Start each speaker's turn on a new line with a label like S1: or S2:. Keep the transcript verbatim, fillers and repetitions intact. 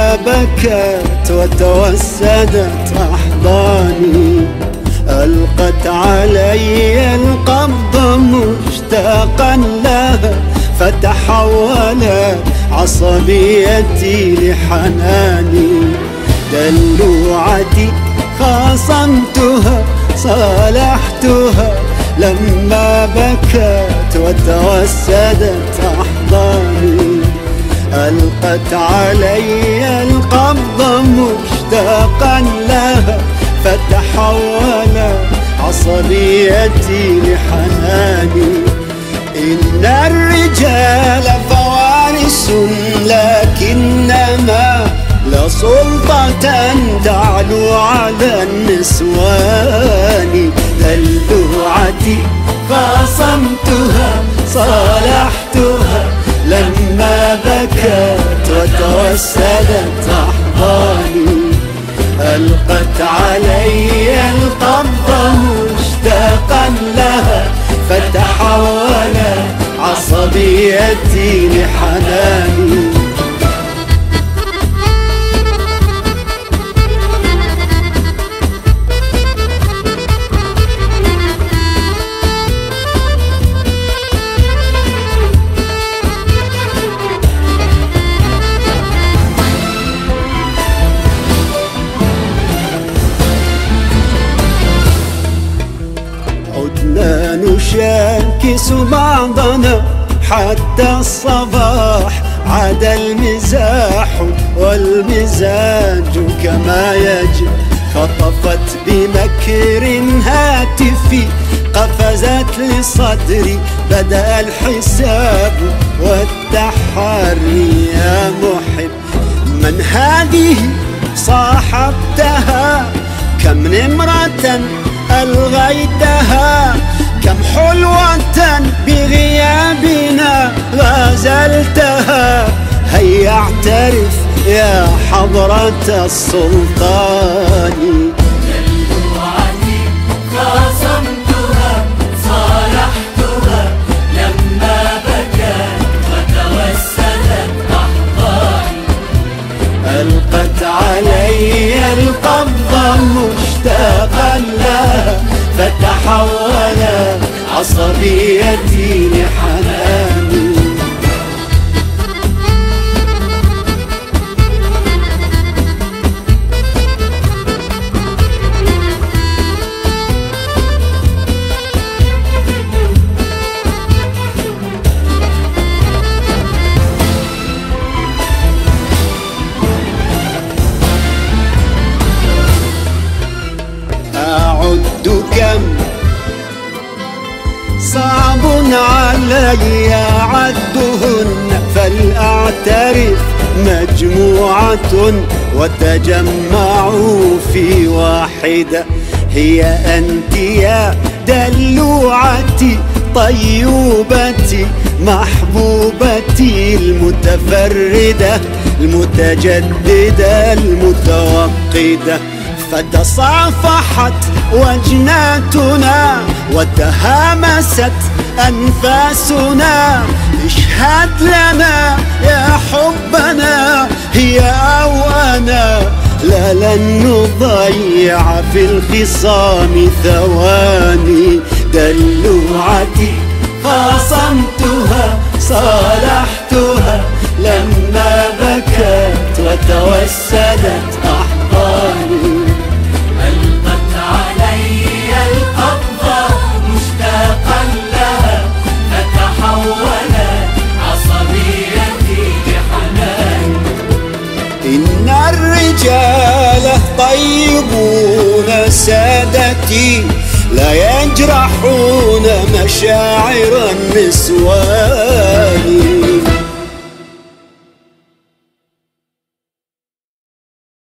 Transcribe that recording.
S1: لما بكت وتوسدت أحضاني ألقت علي القبض مشتاقا لها فتحولت عصبيتي لحناني. دلوعتي خاصمتها صالحتها لما بكت وتوسدت أحضاني ألقت علي القبض مشتاقا لها فتحولت عصبيتي لحناني. إن الرجال فوارس لكنما لا سلطة تعلو على النسوان. دلوعتي خاصمتها صالحتها لما بكت وتوسدت أحضاني ألقت علي القبض مشتاقا لها فتحولت عصبيتي لحناني. عدنا نشاكس بعضنا حتى الصباح عاد المزاح والمزاج كما يجب. خطفت بمكر هاتفي قفزت لصدري بدأ الحساب والتحري. يا محب من هذه صاحبتها كم نمرة ألغيتها كم حلوة بغيابنا غازلتها. هيا اعترف يا حضرة السلطان.
S2: دلوعتي خاصمتها صالحتها لما بكت وتوسدت أحضاني
S1: ألقت علي القبض مشتاقا لها فتحولت عصبيتي لحناني. أعد كم صعب علي عدهن فلأعترف مجموعة وتجمعوا في واحدة. هي أنت يا دلوعتي طيوبتي محبوبتي المتفردة المتجددة المتوقدة. فتصافحت وجناتنا وتهامست أنفاسنا. اشهد لنا يا حبنا هي أو أنا لا لن نضيع في الخصام ثواني. دلوعتي خاصمتها صالحتها لما بكت وتوسدت أحضاني
S2: ألقت علي القبض مشتاقا لها فتحولت عصبيتي لحنان.
S1: إن الرجال طيبون سادتي لا يجرحون مشاعر النسوان.